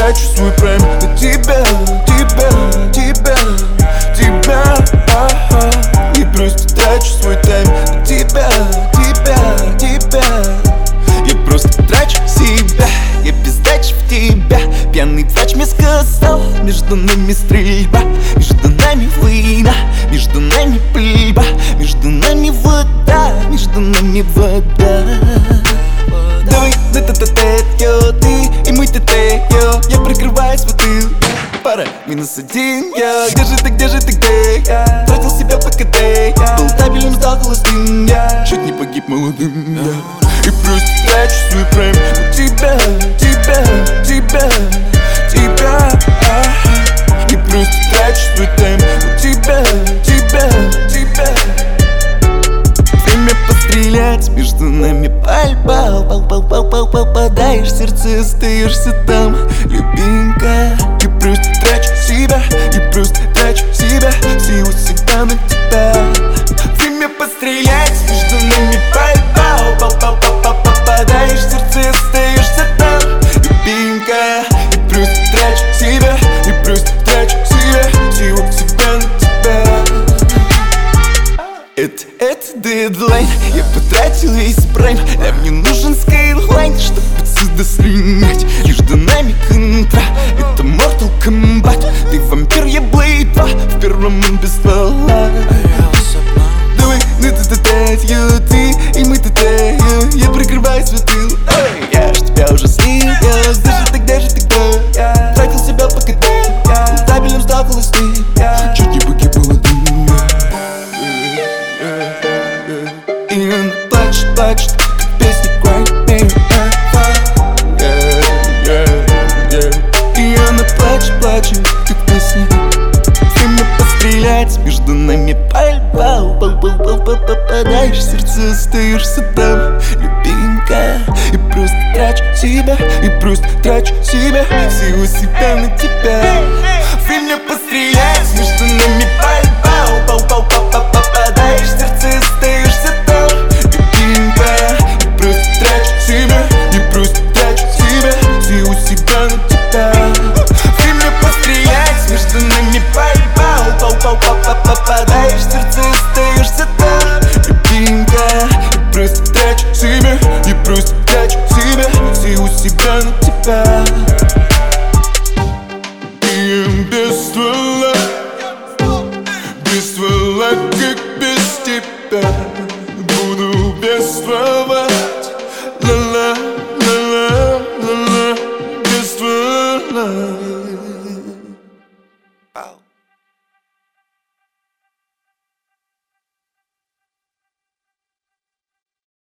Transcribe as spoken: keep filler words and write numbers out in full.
трачу свой прайм на тебя, тебя, тебя, тебя, ага. И просто трачу свой тайм на тебя, тебя, тебя. Я просто трачу себя, я без дачи в тебя. Пьяный врач мне сказал: между нами стрельба, между нами война, между нами пыльба, между нами вода, между нами вода. Давай на т-т-т, йо, ты и мой т-т, йо. Я прикрываюсь в бутыль, пара, минус один, йо. Где же ты, где же ты, где? Тратил себя по КД, был табелем, сдал холостым, я чуть не погиб молодым, я. И просто трачу свой прайм на тебя, тебя, тебя, тебя, ага. И просто трачу свой тайм на тебя, тебя, тебя. Время пострелять, между нами пальба. Попадаешь в сердце, остаешься там, любимка. И просто трачу себя, и просто трачу себя, всего себя на тебя. Время пострелять, между нами пальба. Попадаешь в сердце, остаешься там, любимка. И просто трачу себя, и просто трачу себя, всего себя на тебя. Это, это дедлайн, я потратил весь прайм. А мне нужен скайлайн, чтобы отсюда слинять. Между нами контра, это Mortal Kombat. Ты вампир, я Blade два, в первом он без ствола. Давай на т-т-т, йо, ты и мы т-т, йо. Я прикрываюсь в тыл, я ж тебя уже слил, йо. Где же ты, где же ты, где? Тратил себя по КД, табелем стал холостым, чуть не погиб молодым. И она плачет, плачет, как песня Cry Me a И она плачет, плачет, как песня. Время пострелять, между нами пальба. Попадаешь в сердце, остаешься там, любимка. И просто трачу себя, и просто трачу себя, всего себя на тебя. Время пострелять, между нами пальба. Попадаешь в сердце, остаешься там, любимка. И просто трачу себя, и просто трачу себя, всего себя на тебя. Время пострелять, между нами пальба. Попадаешь в сердце, остаешься там, любимка. И просто трачу себя, и просто трачу себя, всего себя на тебя. И без ствола, без ствола, как без тебя. Буду бествовать, ла-ла, ла-ла, ла-ла, без ствола.